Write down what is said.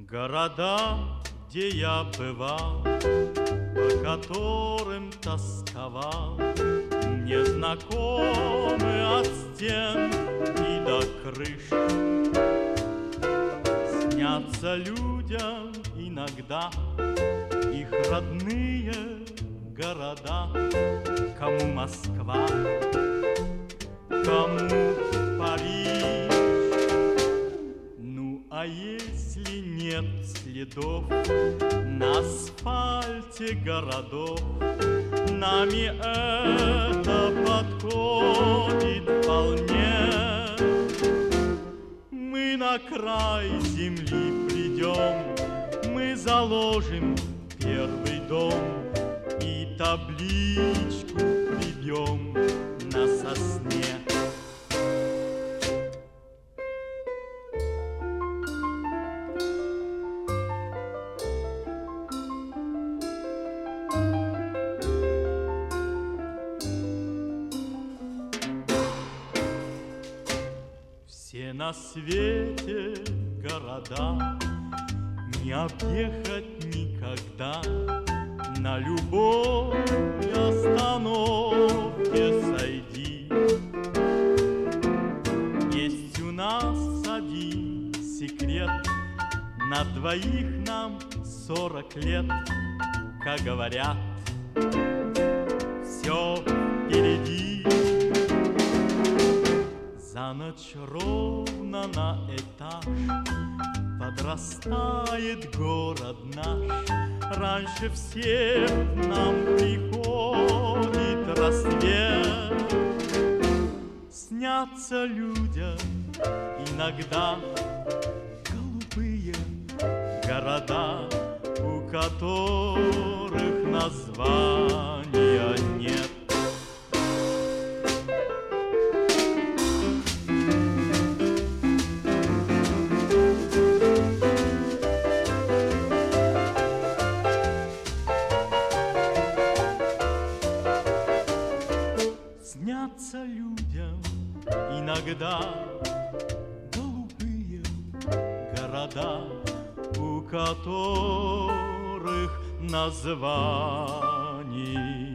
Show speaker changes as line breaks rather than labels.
Города, где я бывал, по которым тосковал, мне знакомы от стен и до крыш. Снятся людям иногда их родные города, кому Москва, кому Париж. Ну, а если нет следов на асфальте городов, нами это подходит вполне. Мы на край земли придем, мы заложим первый дом и табличку прибьем на сосне. Все на свете города не объехать никогда, на любой остановке сойди. Есть у нас один секрет, на двоих нам 40 лет, как говорят, все впереди. За ночь ровно на этаж подрастает город наш. Раньше всех нам приходит рассвет. Снятся людям иногда голубые города, у которых названия нет. Снятся людям иногда голубые города, у которых названий